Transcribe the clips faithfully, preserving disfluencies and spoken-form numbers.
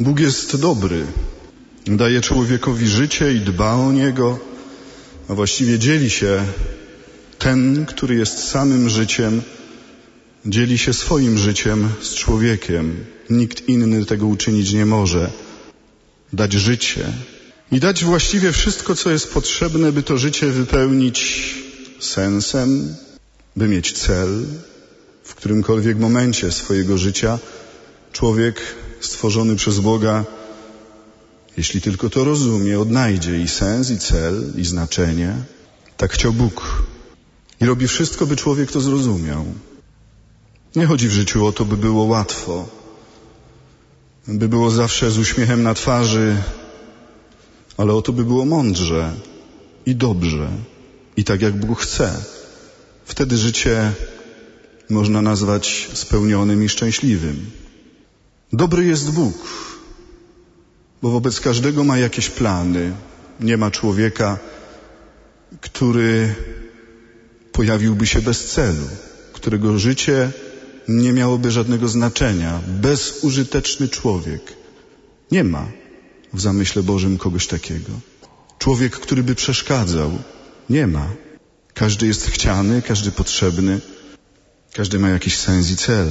Bóg jest dobry. Daje człowiekowi życie i dba o niego, a właściwie dzieli się ten, który jest samym życiem, dzieli się swoim życiem z człowiekiem. Nikt inny tego uczynić nie może. Dać życie i dać właściwie wszystko, co jest potrzebne, by to życie wypełnić sensem, by mieć cel. W którymkolwiek momencie swojego życia człowiek stworzony przez Boga, jeśli tylko to rozumie, odnajdzie i sens, i cel, i znaczenie. Tak chciał Bóg. I robi wszystko, by człowiek to zrozumiał. Nie chodzi w życiu o to, by było łatwo, by było zawsze z uśmiechem na twarzy, ale o to, by było mądrze i dobrze i tak, jak Bóg chce. Wtedy życie można nazwać spełnionym i szczęśliwym. Dobry jest Bóg, bo wobec każdego ma jakieś plany. Nie ma człowieka, który pojawiłby się bez celu, którego życie nie miałoby żadnego znaczenia. Bezużyteczny człowiek. Nie ma w zamyśle Bożym kogoś takiego. Człowiek, który by przeszkadzał. Nie ma. Każdy jest chciany, każdy potrzebny, każdy ma jakiś sens i cel.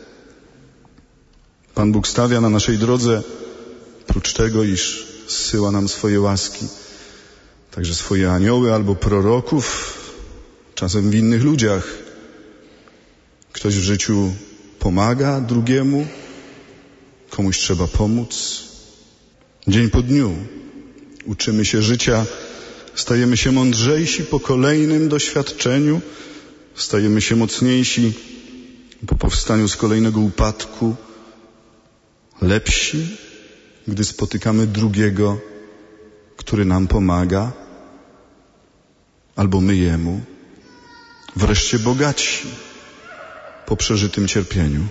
Pan Bóg stawia na naszej drodze, prócz tego, iż zsyła nam swoje łaski, także swoje anioły albo proroków, czasem w innych ludziach. Ktoś w życiu pomaga drugiemu, komuś trzeba pomóc. Dzień po dniu uczymy się życia, stajemy się mądrzejsi po kolejnym doświadczeniu, stajemy się mocniejsi po powstaniu z kolejnego upadku, lepsi, gdy spotykamy drugiego, który nam pomaga, albo my jemu, wreszcie bogatsi po przeżytym cierpieniu.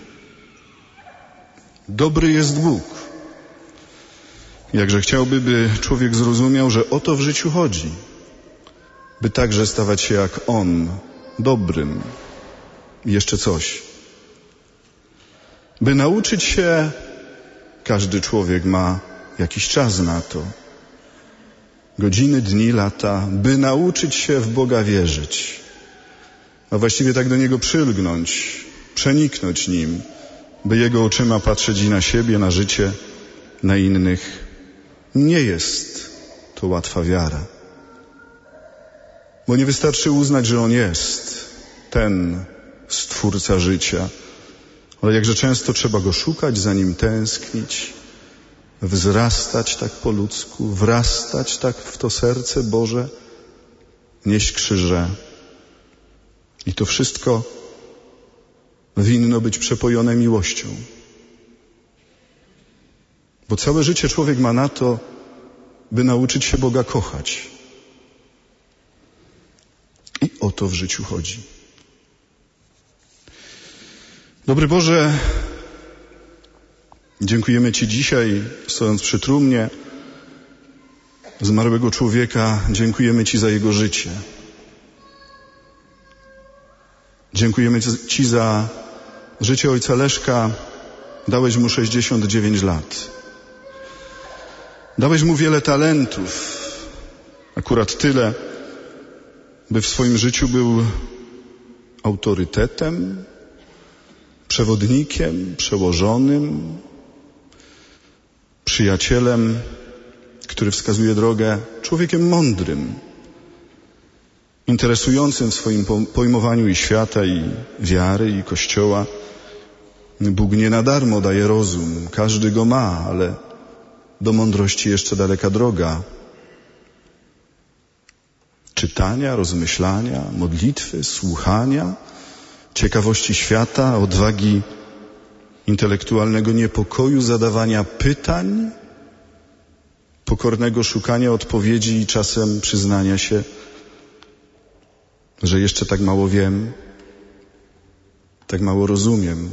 Dobry jest Bóg. Jakże chciałby, by człowiek zrozumiał, że o to w życiu chodzi, by także stawać się jak On, dobrym. I jeszcze coś. By nauczyć się, każdy człowiek ma jakiś czas na to. Godziny, dni, lata, by nauczyć się w Boga wierzyć. A właściwie tak do Niego przylgnąć, przeniknąć Nim, by Jego oczyma patrzeć i na siebie, na życie, na innych. Nie jest to łatwa wiara. Bo nie wystarczy uznać, że On jest ten Stwórca życia, ale jakże często trzeba Go szukać, za Nim tęsknić, wzrastać tak po ludzku, wrastać tak w to serce Boże, nieść krzyże. I to wszystko winno być przepojone miłością. Bo całe życie człowiek ma na to, by nauczyć się Boga kochać. I o to w życiu chodzi. Dobry Boże, dziękujemy Ci dzisiaj, stojąc przy trumnie zmarłego człowieka, dziękujemy Ci za jego życie. Dziękujemy Ci za życie ojca Leszka. Dałeś mu sześćdziesiąt dziewięć lat. Dałeś mu wiele talentów. Akurat tyle, by w swoim życiu był autorytetem, przewodnikiem, przełożonym, przyjacielem, który wskazuje drogę, człowiekiem mądrym, interesującym w swoim pojmowaniu i świata, i wiary, i Kościoła. Bóg nie na darmo daje rozum, każdy go ma, ale do mądrości jeszcze daleka droga. Czytania, rozmyślania, modlitwy, słuchania, ciekawości świata, odwagi intelektualnego niepokoju, zadawania pytań, pokornego szukania odpowiedzi i czasem przyznania się, że jeszcze tak mało wiem, tak mało rozumiem.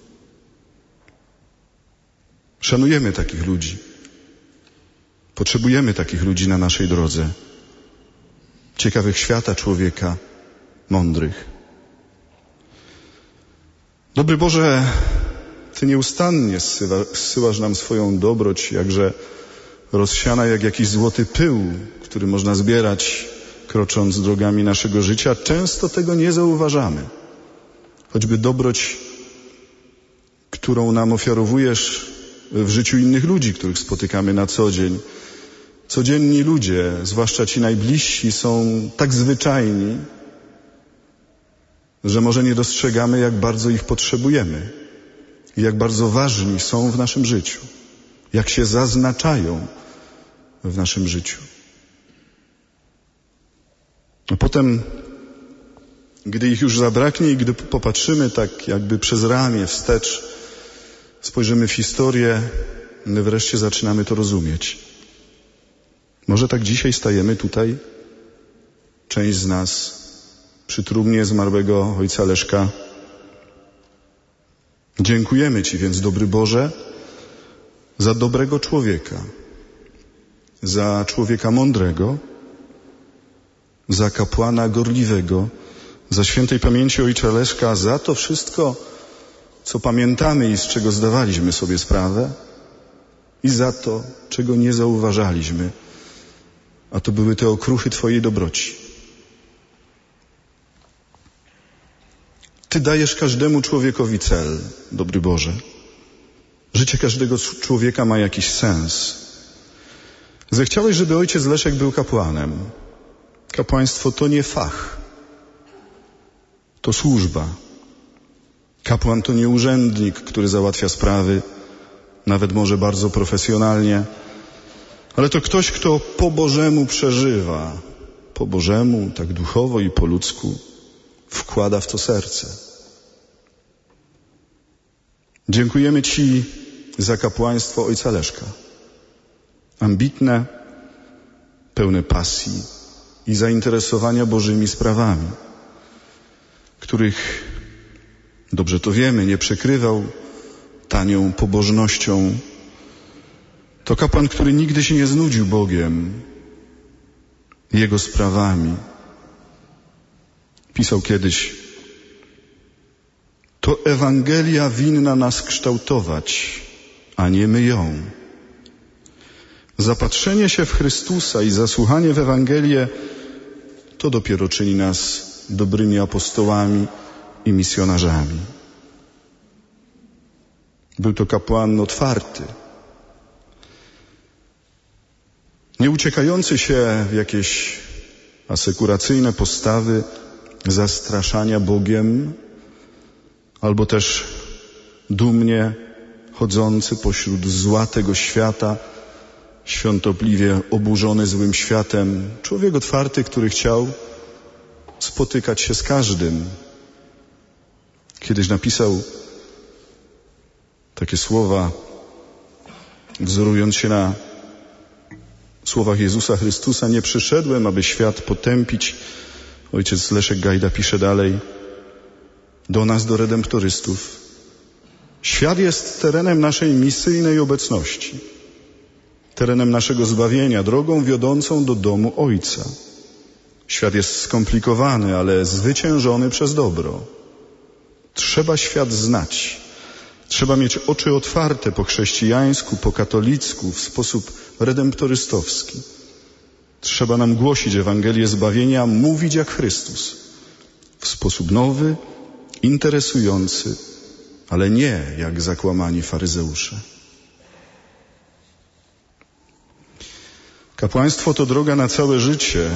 Szanujemy takich ludzi. Potrzebujemy takich ludzi na naszej drodze. Ciekawych świata, człowieka, mądrych. Dobry Boże, Ty nieustannie zsyła, zsyłasz nam swoją dobroć, jakże rozsiana jak jakiś złoty pył, który można zbierać, krocząc drogami naszego życia. Często tego nie zauważamy. Choćby dobroć, którą nam ofiarowujesz w życiu innych ludzi, których spotykamy na co dzień. Codzienni ludzie, zwłaszcza ci najbliżsi, są tak zwyczajni, że może nie dostrzegamy, jak bardzo ich potrzebujemy i jak bardzo ważni są w naszym życiu, jak się zaznaczają w naszym życiu. A potem, gdy ich już zabraknie i gdy popatrzymy tak jakby przez ramię wstecz, spojrzymy w historię, wreszcie zaczynamy to rozumieć. Może tak dzisiaj stajemy tutaj, część z nas, przy trumnie zmarłego ojca Leszka. Dziękujemy Ci więc, dobry Boże, za dobrego człowieka, za człowieka mądrego, za kapłana gorliwego, za świętej pamięci ojca Leszka, za to wszystko, co pamiętamy i z czego zdawaliśmy sobie sprawę, i za to, czego nie zauważaliśmy, a to były te okruchy Twojej dobroci. Ty dajesz każdemu człowiekowi cel, dobry Boże. Życie każdego człowieka ma jakiś sens. Zechciałeś, żeby ojciec Leszek był kapłanem. Kapłaństwo to nie fach, to służba. Kapłan to nie urzędnik, który załatwia sprawy, nawet może bardzo profesjonalnie, ale to ktoś, kto po Bożemu przeżywa, po Bożemu, tak duchowo i po ludzku, wkłada w to serce. Dziękujemy Ci za kapłaństwo ojca Leszka. Ambitne, pełne pasji i zainteresowania Bożymi sprawami, których, dobrze to wiemy, nie przykrywał tanią pobożnością. To kapłan, który nigdy się nie znudził Bogiem, Jego sprawami. Pisał kiedyś: to Ewangelia winna nas kształtować, a nie my ją. Zapatrzenie się w Chrystusa i zasłuchanie w Ewangelię to dopiero czyni nas dobrymi apostołami i misjonarzami. Był to kapłan otwarty, nie uciekający się w jakieś asekuracyjne postawy zastraszania Bogiem, albo też dumnie chodzący pośród zła tego świata, świątobliwie oburzony złym światem. Człowiek otwarty, który chciał spotykać się z każdym. Kiedyś napisał takie słowa, wzorując się na słowach Jezusa Chrystusa: nie przyszedłem, aby świat potępić. Ojciec Leszek Gajda pisze dalej do nas, do redemptorystów: świat jest terenem naszej misyjnej obecności, terenem naszego zbawienia, drogą wiodącą do domu Ojca. Świat jest skomplikowany, ale zwyciężony przez dobro. Trzeba świat znać. Trzeba mieć oczy otwarte po chrześcijańsku, po katolicku, w sposób redemptorystowski. Trzeba nam głosić Ewangelię zbawienia, mówić jak Chrystus, w sposób nowy, interesujący, ale nie jak zakłamani faryzeusze. Kapłaństwo to droga na całe życie,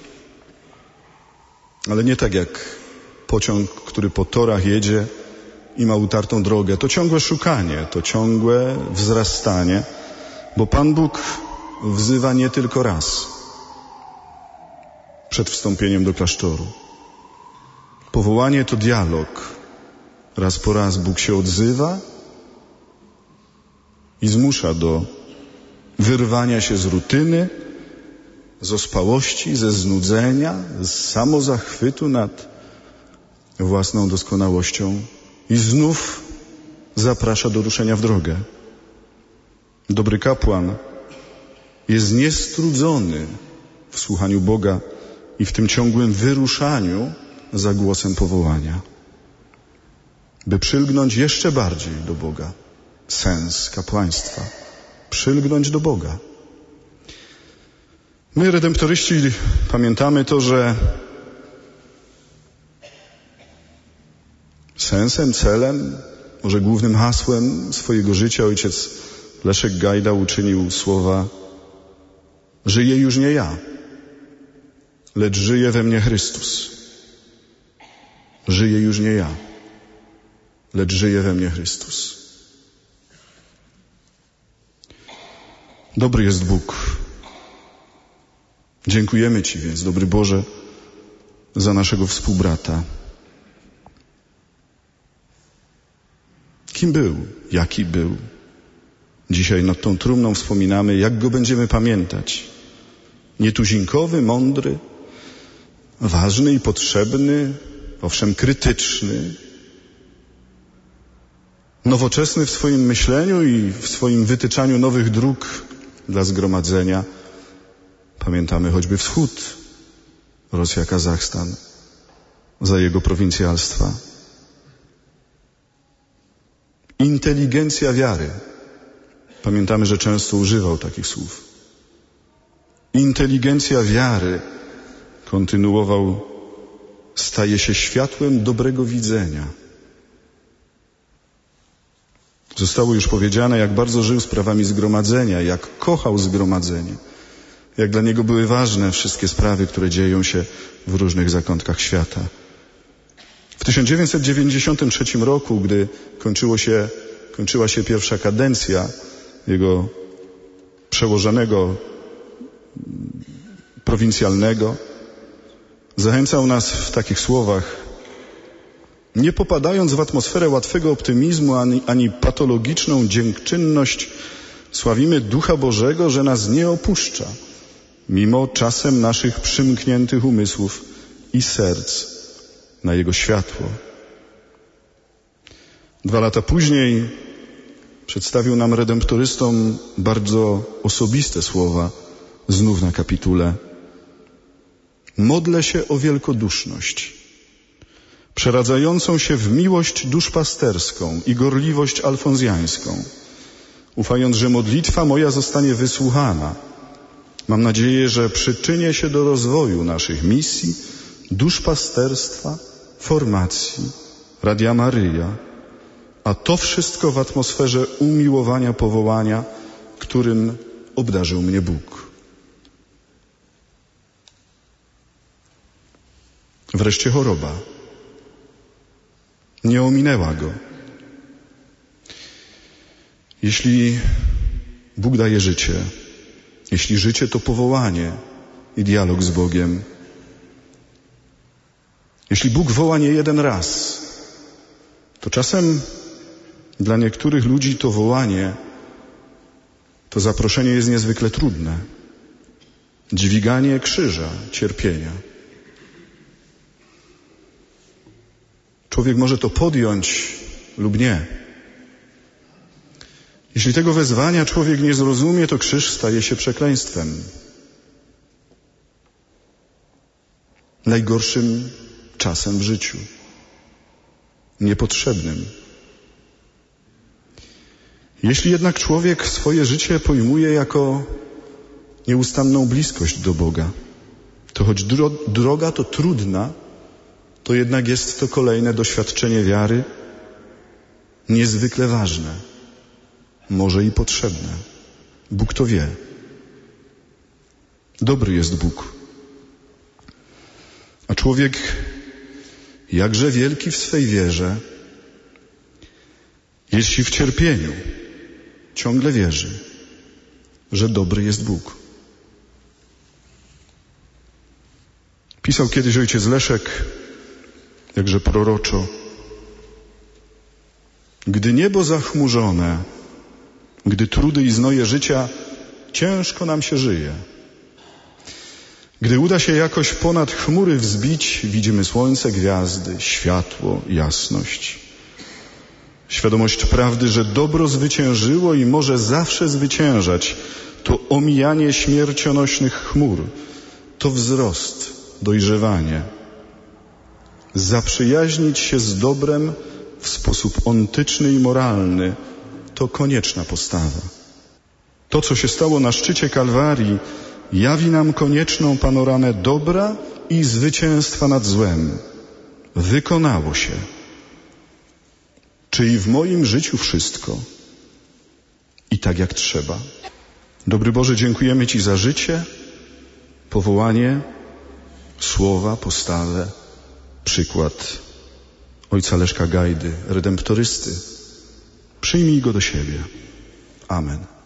ale nie tak jak pociąg, który po torach jedzie i ma utartą drogę. To ciągłe szukanie, to ciągłe wzrastanie, bo Pan Bóg wzywa nie tylko raz przed wstąpieniem do klasztoru. Powołanie to dialog. Raz po raz Bóg się odzywa i zmusza do wyrwania się z rutyny, z ospałości, ze znudzenia, z samozachwytu nad własną doskonałością i znów zaprasza do ruszenia w drogę. Dobry kapłan jest niestrudzony w słuchaniu Boga i w tym ciągłym wyruszaniu za głosem powołania. by przylgnąć jeszcze bardziej do Boga. Sens kapłaństwa. Przylgnąć do Boga. My, redemptoryści, pamiętamy to, że sensem, celem, może głównym hasłem swojego życia ojciec Leszek Gajda uczynił słowa: żyję już nie ja, lecz żyje we mnie Chrystus. Żyję już nie ja, lecz żyje we mnie Chrystus. Dobry jest Bóg. Dziękujemy Ci więc, dobry Boże, za naszego współbrata. Kim był? Jaki był? Dzisiaj nad tą trumną wspominamy, jak go będziemy pamiętać. Nietuzinkowy, mądry, ważny i potrzebny, owszem krytyczny, nowoczesny w swoim myśleniu i w swoim wytyczaniu nowych dróg dla zgromadzenia. Pamiętamy choćby wschód, Rosja, Kazachstan, za jego prowincjalstwa. Inteligencja wiary. Pamiętamy, że często używał takich słów. Inteligencja wiary, kontynuował, staje się światłem dobrego widzenia. Zostało już powiedziane, jak bardzo żył sprawami zgromadzenia, jak kochał zgromadzenie, jak dla niego były ważne wszystkie sprawy, które dzieją się w różnych zakątkach świata. W tysiąc dziewięćset dziewięćdziesiątym trzecim roku, gdy kończyło się, kończyła się pierwsza kadencja jego przełożonego prowincjalnego, zachęcał nas w takich słowach: nie popadając w atmosferę łatwego optymizmu ani, ani patologiczną dziękczynność, sławimy Ducha Bożego, że nas nie opuszcza, mimo czasem naszych przymkniętych umysłów i serc na Jego światło. Dwa lata później przedstawił nam redemptorystom bardzo osobiste słowa, znów na kapitule. Modlę się o wielkoduszność, przeradzającą się w miłość duszpasterską i gorliwość alfonzjańską, ufając, że modlitwa moja zostanie wysłuchana. Mam nadzieję, że przyczynię się do rozwoju naszych misji, duszpasterstwa, formacji, Radia Maryja, a to wszystko w atmosferze umiłowania powołania, którym obdarzył mnie Bóg. Wreszcie choroba. Nie ominęła go. Jeśli Bóg daje życie, jeśli życie to powołanie i dialog z Bogiem, jeśli Bóg woła nie jeden raz, to czasem dla niektórych ludzi to wołanie, to zaproszenie jest niezwykle trudne. Dźwiganie krzyża, cierpienia. Człowiek może to podjąć lub nie. Jeśli tego wezwania człowiek nie zrozumie, to krzyż staje się przekleństwem. Najgorszym czasem w życiu. Niepotrzebnym. Jeśli jednak człowiek swoje życie pojmuje jako nieustanną bliskość do Boga, to choć dro- droga to trudna, to jednak jest to kolejne doświadczenie wiary, niezwykle ważne, może i potrzebne. Bóg to wie. Dobry jest Bóg. A człowiek, jakże wielki w swej wierze, jeśli w cierpieniu ciągle wierzy, że dobry jest Bóg. Pisał kiedyś ojciec Leszek, jakże proroczo: gdy niebo zachmurzone, gdy trudy i znoje życia, ciężko nam się żyje. Gdy uda się jakoś ponad chmury wzbić, widzimy słońce, gwiazdy, światło, jasność. Świadomość prawdy, że dobro zwyciężyło i może zawsze zwyciężać, to omijanie śmiercionośnych chmur, to wzrost, dojrzewanie. Zaprzyjaźnić się z dobrem w sposób ontyczny i moralny, to konieczna postawa. To, co się stało na szczycie Kalwarii, jawi nam konieczną panoramę dobra i zwycięstwa nad złem. Wykonało się. Czy i w moim życiu wszystko? I tak jak trzeba. Dobry Boże, dziękujemy Ci za życie, powołanie, słowa, postawę, przykład ojca Leszka Gajdy, redemptorysty. Przyjmij go do siebie. Amen.